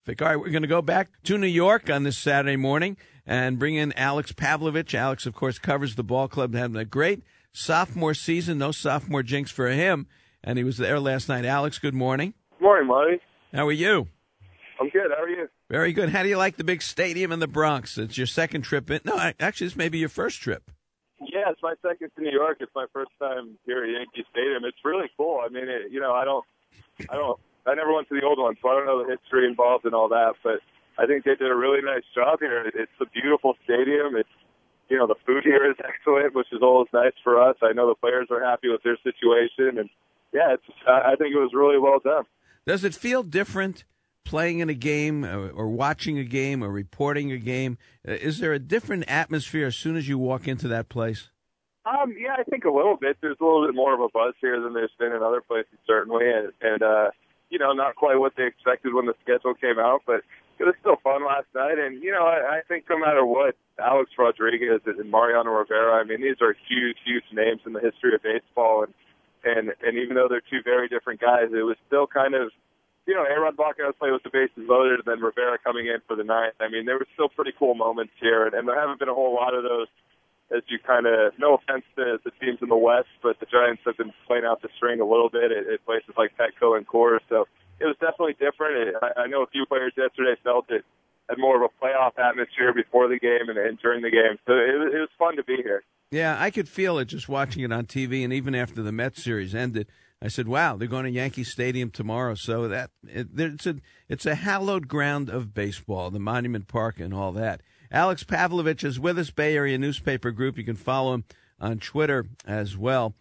All right, we're going to go back to New York on this Saturday morning and bring in Alex Pavlovich. Alex, of course, covers the ball club, having a great sophomore season. No sophomore jinx for him, and he was there last night. Alex, good morning. Good morning, Marty. How are you? I'm good. How are you? Very good. How do you like the big stadium in the Bronx? It's your second trip in. No, actually, this may be your first trip. Yeah, it's my second to New York. It's my first time here at Yankee Stadium. It's really cool. I mean, I never went to the old one, so I don't know the history involved and all that, but I think they did a really nice job here. It's a beautiful stadium. It's, the food here is excellent, which is always nice for us. I know the players are happy with their situation, and yeah, I think it was really well done. Does it feel different playing in a game or watching a game or reporting a game? Is there a different atmosphere as soon as you walk into that place? Yeah, I think a little bit. There's a little bit more of a buzz here than there's been in other places, certainly, and not quite what they expected when the schedule came out, but it was still fun last night. And, I think no matter what, Alex Rodriguez and Mariano Rivera, I mean, these are huge, huge names in the history of baseball. And even though they're two very different guys, it was still kind of, A-Rod Bacanos played with the bases loaded and then Rivera coming in for the ninth. I mean, there were still pretty cool moments here, and there haven't been a whole lot of those. As you kind of, no offense to the teams in the West, but the Giants have been playing out the string a little bit at places like Petco and Coors. So it was definitely different. I know a few players yesterday felt it had more of a playoff atmosphere before the game and during the game. So it was fun to be here. Yeah, I could feel it just watching it on TV, and even after the Mets series ended, I said, wow, they're going to Yankee Stadium tomorrow. So it's a hallowed ground of baseball, the Monument Park and all that. Alex Pavlovich is with us, Bay Area Newspaper Group. You can follow him on Twitter as well,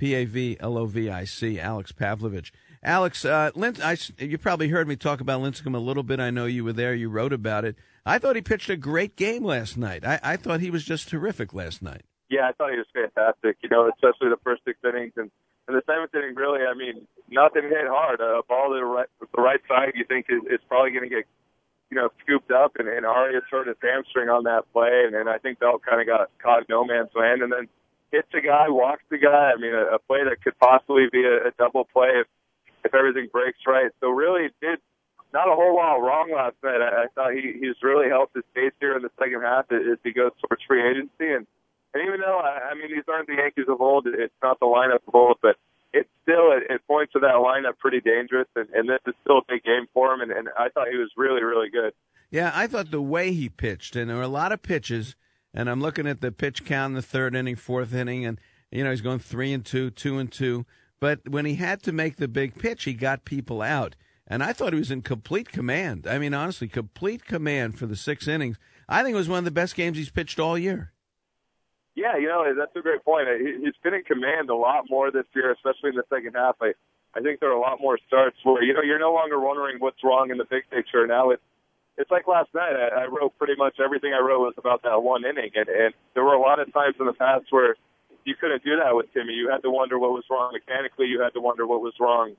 Pavlovic, Alex Pavlovich. Alex, you probably heard me talk about Lincecum a little bit. I know you were there. You wrote about it. I thought he pitched a great game last night. I thought he was just terrific last night. Yeah, I thought he was fantastic, especially the first 6 innings. And the 7th inning, really, I mean, nothing hit hard. A ball to the right side you think is probably going to get scooped up, and Arias hurt his hamstring on that play, and I think Belt kind of got caught in no man's land, and then hits the guy, walks the guy. I mean, a play that could possibly be a double play if everything breaks right. So really did not a whole lot wrong last night. I thought he's really helped his case here in the second half as he goes towards free agency, and even though, I mean, these aren't the Yankees of old, it's not the lineup of old, but it's still, it points to that lineup pretty dangerous, and this is still a big game for him, and I thought he was really, really good. Yeah, I thought the way he pitched, and there were a lot of pitches, and I'm looking at the pitch count in the 3rd inning, 4th inning, and, he's going 3-2, 2-2, but when he had to make the big pitch, he got people out, and I thought he was in complete command. I mean, honestly, complete command for the 6 innings. I think it was one of the best games he's pitched all year. Yeah, that's a great point. He's been in command a lot more this year, especially in the second half. I think there are a lot more starts where, you're no longer wondering what's wrong in the big picture. Now it's like last night. I wrote pretty much everything I wrote was about that 1 inning. And there were a lot of times in the past where you couldn't do that with Timmy. You had to wonder what was wrong mechanically. You had to wonder what was wrong,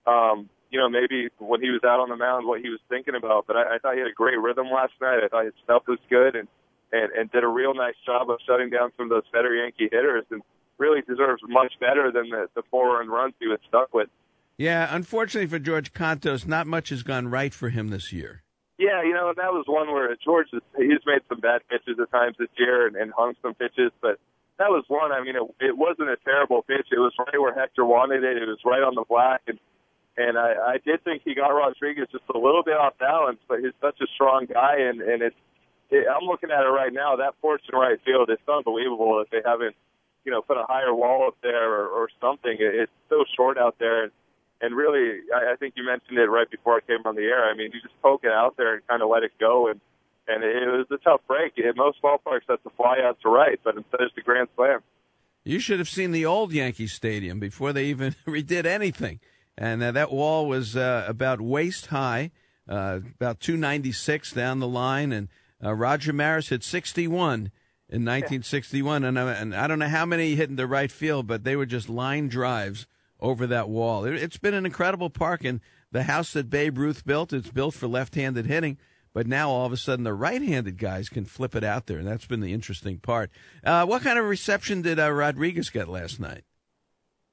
maybe when he was out on the mound, what he was thinking about. But I thought he had a great rhythm last night. I thought his stuff was good, and did a real nice job of shutting down some of those better Yankee hitters, and really deserves much better than the 4 runs he was stuck with. Yeah, unfortunately for George Contos, not much has gone right for him this year. Yeah, that was one where George, he's made some bad pitches at times this year and hung some pitches, but that was one. I mean, it wasn't a terrible pitch. It was right where Hector wanted it. It was right on the black, and I did think he got Rodriguez just a little bit off balance, but he's such a strong guy, and I'm looking at it right now. That porch in right field, it's unbelievable that they haven't, put a higher wall up there or something. It's so short out there. And really, I think you mentioned it right before I came on the air. I mean, you just poke it out there and kind of let it go. And it was a tough break. In most ballparks, that's a fly out to right, but instead it's the grand slam. You should have seen the old Yankee Stadium before they even redid anything. And that wall was about waist high, about 296 down the line, and Roger Maris hit 61 in 1961, and I don't know how many he hit in the right field, but they were just line drives over that wall. It's been an incredible park, and the house that Babe Ruth built, it's built for left-handed hitting, but now all of a sudden the right-handed guys can flip it out there, and that's been the interesting part. What kind of reception did Rodriguez get last night?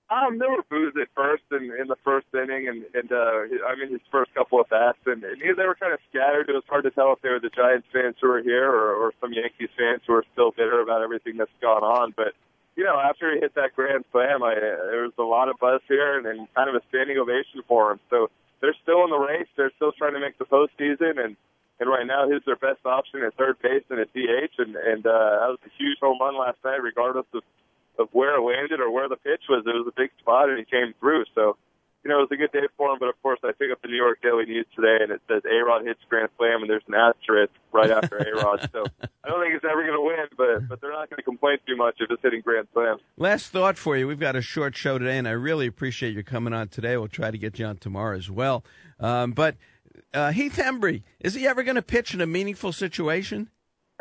There were boos at first in the first inning, and I mean his first couple of bats, and they were kind of scattered. It was hard to tell if they were the Giants fans who were here or some Yankees fans who are still bitter about everything that's gone on. But after he hit that grand slam, there was a lot of buzz here and kind of a standing ovation for him. So they're still in the race. They're still trying to make the postseason, and right now he's their best option at third base and at DH, and that was a huge home run last night, regardless of where it landed or where the pitch was. It was a big spot, and he came through. So, it was a good day for him. But, of course, I pick up the New York Daily News today, and it says A-Rod hits grand slam, and there's an asterisk right after A-Rod. So I don't think it's ever going to win, but they're not going to complain too much if it's hitting grand slams. Last thought for you. We've got a short show today, and I really appreciate you coming on today. We'll try to get you on tomorrow as well. But Heath Hembree, is he ever going to pitch in a meaningful situation?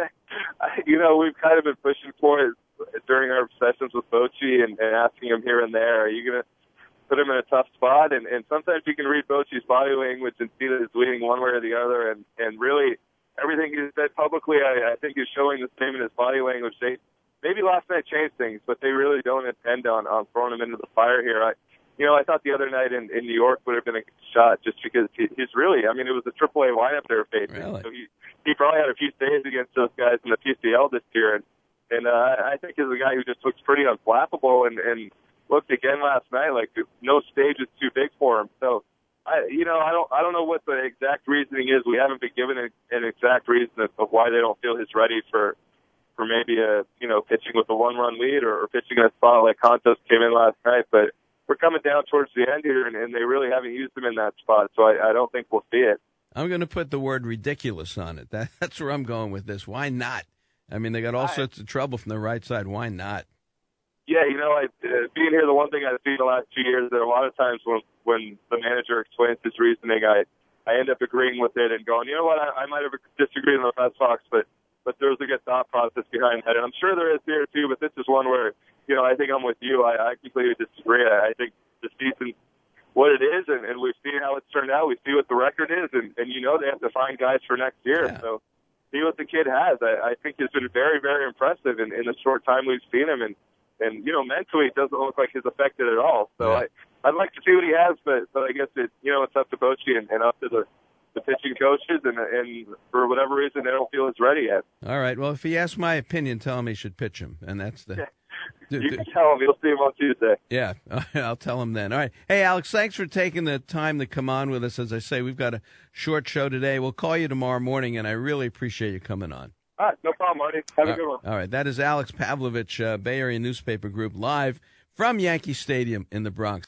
We've kind of been pushing for it during our sessions with Bochy and asking him here and there, are you going to put him in a tough spot? And sometimes you can read Bochy's body language and see that he's leaning one way or the other. And really, everything he said publicly, I think is showing the same in his body language. Maybe last night changed things, but they really don't intend on throwing him into the fire here. I thought the other night in New York would have been a good shot just because he's really, it was a AAA lineup they were facing. Really? So he probably had a few saves against those guys in the PCL this year. And I think he's a guy who just looks pretty unflappable and looked again last night like no stage is too big for him. So, I don't know what the exact reasoning is. We haven't been given an exact reason of why they don't feel he's ready for maybe pitching with a 1-run lead or pitching in a spot like Contos came in last night. But we're coming down towards the end here, and they really haven't used him in that spot. So I don't think we'll see it. I'm going to put the word ridiculous on it. That's where I'm going with this. Why not? They got all sorts of trouble from the right side. Why not? Yeah, being here, the one thing I've seen the last 2 years, there are a lot of times when the manager explains his reasoning, I end up agreeing with it and going, you know what, I might have disagreed with the Red Sox, but there's a good thought process behind that. And I'm sure there is here, too, but this is one where, I think I'm with you. I completely disagree. I think the season, what it is, and we've seen how it's turned out. We see what the record is, and they have to find guys for next year. Yeah. So see what the kid has. I think he's been very, very impressive in the short time we've seen him. And mentally, it doesn't look like he's affected at all. So yeah. I'd like to see what he has, but I guess it's up to Bochy and up to the pitching coaches, and for whatever reason, they don't feel it's ready yet. All right. Well, if he asks my opinion, tell him he should pitch him, and that's the. You can tell him. You'll see him on Tuesday. Yeah, I'll tell him then. All right. Hey, Alex, thanks for taking the time to come on with us. As I say, we've got a short show today. We'll call you tomorrow morning, and I really appreciate you coming on. All right. No problem, Marty. Have a good one. All right. That is Alex Pavlovich, Bay Area Newspaper Group, live from Yankee Stadium in the Bronx.